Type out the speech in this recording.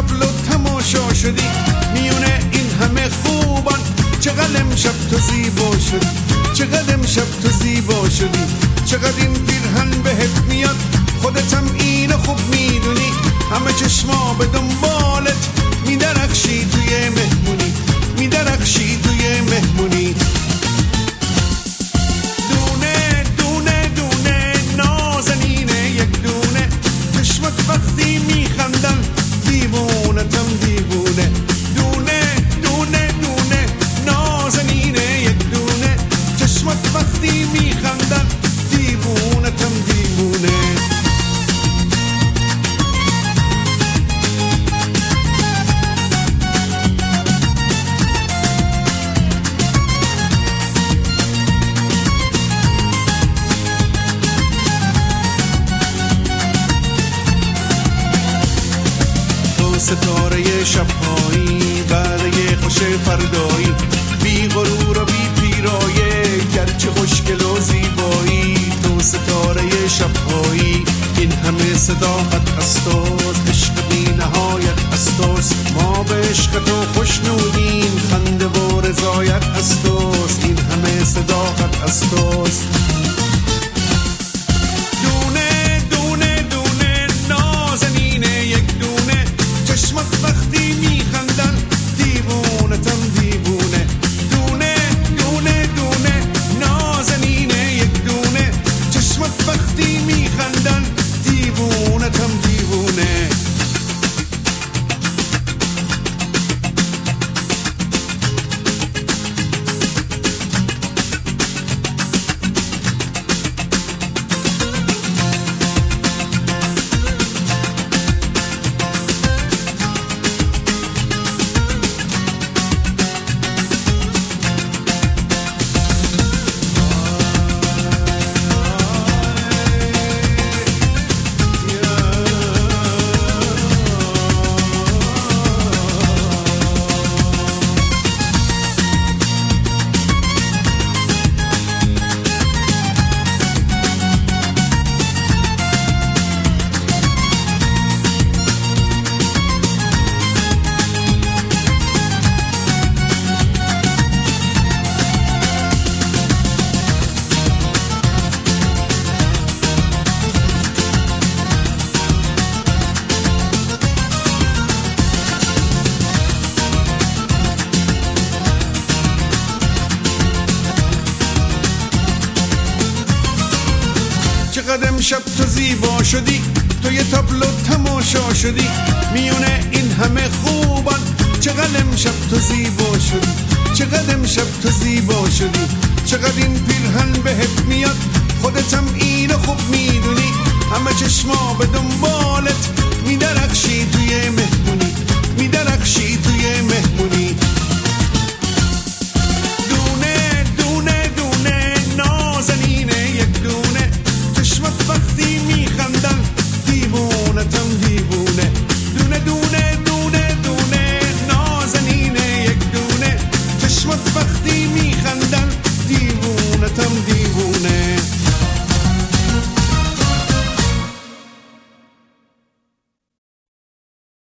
تابلو تماشا شدی میونه این همه خوبان. چقدر امشب تو زیبا شدی، چقدر امشب تو زیبا شدی، چقدر این پیرهن بهت میاد، خودتم اینو خوب میدونی. همه چشما به دنبالت میدرخشی توی مهمونی، میدرخشی توی مهمونی. دونه دونه دونه نازنینه یک دونه، چشمت وقتی میخندن دیوونتم دیوونه. دونه دونه دونه نازنینه یک دونه، چشمت وقتی میخندن دیوونتم دیوونه. ستاره شبهایی بعد یه خوش فردایی، بی غرور و بی پیرایه گرچه خوشگل و زیبایی. تو ستاره شبهایی این همه صداقت استاست، عشق بی نهایت استاست. ما به عشق تو خوشنودیم، خنده و رضایت استاست، این همه صداقت استاست. دونه دونه دونه نازنینه یک دونه، چشمت وقتی میخندن دیوونتم دیوونه. دونه دونه دونه نازنینه یک دونه، چشمت وقتی میخندن دیوونتم دیوونه. چقدر امشب تو زیبا شدی، تو یه تابلو تماشا شدی میونه این همه خوبان. چقدر امشب تو زیبا شدی، چقدر امشب تو زیبا شدی، چقدر این پیرهن بهت میاد، خودتم اینو خوب میدونی. همه چشما به دنبالت میدرخشی توی مهمونی، میدرخشی توی مهمونی. دونه دونه دونه نازنینه یک دونه، چشمت وقتی میخندن دیوونتم دیوونه. دونه دونه دونه دونه نازنینه یک دونه، چشمت وقتی میخندن دیوونتم دیوونه.